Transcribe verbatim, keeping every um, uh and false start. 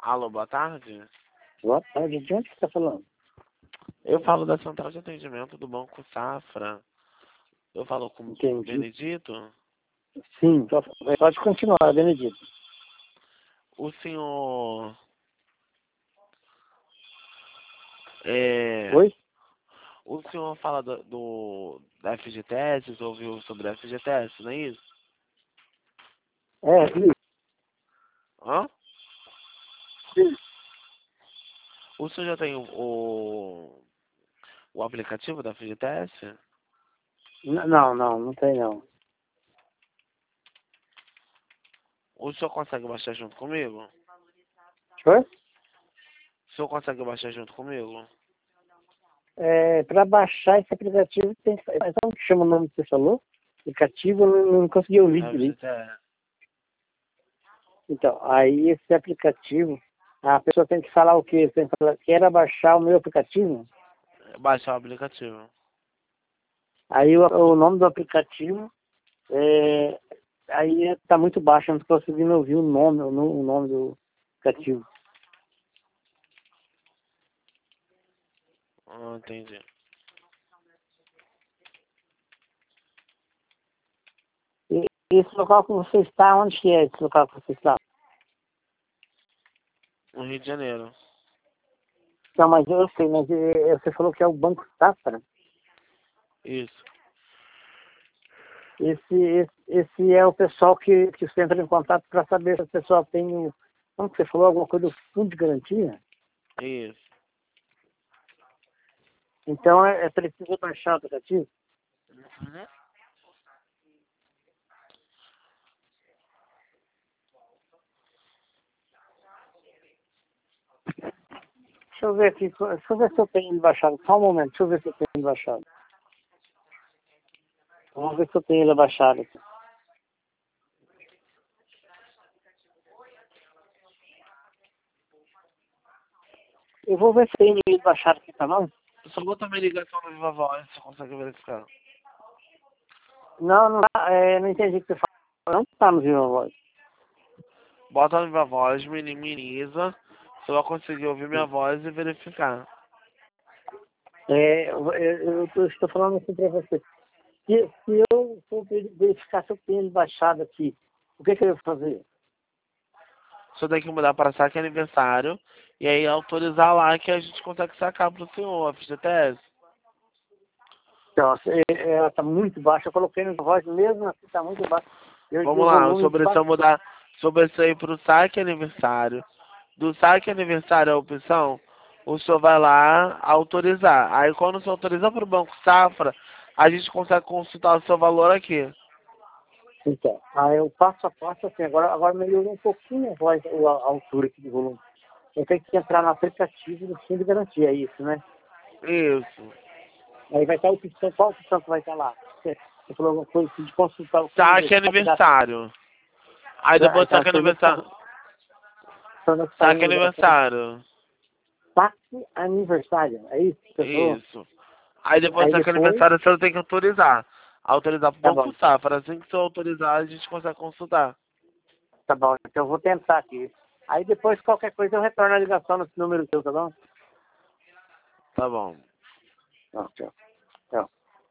Alô, boa tarde. Boa tarde, de onde você está falando? Eu falo da Central de Atendimento do Banco Safra. Eu falo com o Entendi. Benedito. Sim, só- pode continuar, Benedito. O senhor... É, Oi? o senhor fala do, do da F G T S, ouviu sobre a F G T S, não é isso? É, sim. Hã? Sim. O senhor já tem o, o, o aplicativo da F G T S? N- Não, não, não tem não. O senhor consegue baixar junto comigo? Oi? O senhor consegue baixar junto comigo? É, para baixar esse aplicativo, tem que... Mas como que chama o nome que você falou? Aplicativo, eu não, não consegui ouvir direito. F G T S. Então, aí esse aplicativo, a pessoa tem que falar o quê? Tem que falar, quero baixar o meu aplicativo? Baixar o aplicativo. Aí o, o nome do aplicativo, é, aí está muito baixo, eu não estou conseguindo ouvir o nome, o, no- o nome do aplicativo. Ah, entendi. E esse local que você está, onde que é esse local que você está? No Rio de Janeiro. Não, mas eu sei, mas eh, você falou que é o Banco Safra. Isso. Esse, esse, esse é o pessoal que, que você entra em contato para saber se o pessoal tem, o- como que você falou, alguma coisa do fundo de garantia. Isso. Então é, é preciso baixar o aplicativo. Uhum. Deixa eu ver aqui, deixa eu ver se eu tenho ele baixado. Só um momento, deixa eu ver se eu tenho ele baixado. Vamos ver se eu tenho ele baixado aqui. Eu vou ver se tem ele baixado aqui, tá bom? Só bota minha ligação no Viva Voz, você consegue verificar. Não, não, tá, é, não entendi o que você falou. Não está no Viva Voz. Bota no Viva Voz, minimiza. Você vai conseguir ouvir minha voz e verificar. É, eu, eu, eu estou falando assim para você. Se, se eu for verificar se eu tenho ele baixado aqui, o que, que eu devo fazer? Você tem que mudar para saque aniversário. E aí autorizar lá que a gente consegue sacar pro senhor, F G T S. Então, está muito baixo. Eu coloquei no voz mesmo assim, está muito baixo. Eu, Vamos o lá, volume sobre isso eu quase... mudar. Sobre isso aí pro saque aniversário. Do saque aniversário a opção, o senhor vai lá autorizar. Aí quando o senhor autorizar para o Banco Safra, a gente consegue consultar o seu valor aqui. Então, aí eu passo a passo assim. Agora, agora melhorou um pouquinho a voz, a, a altura aqui do volume. Eu tenho que entrar no aplicativo do fundo de garantia, é isso, né? Isso. Aí vai estar a opção, qual opção que vai estar lá? Você, você falou alguma coisa assim, de consultar o fundo de Saque garantia. aniversário. Aí Aí depois tá saque conectado. aniversário. Saque Conectado. aniversário. Saque aniversário, é isso que você falou? Isso. Aí depois Aí saque depois, aniversário você tem que autorizar. Autorizar pro tá bom, Banco então. Safra. Assim que o senhor autorizar, a gente consegue consultar. Tá bom, então eu vou tentar aqui. Aí depois, qualquer coisa, eu retorno a ligação nesse número seu, tá bom? Tá bom. Não, tchau. Tchau.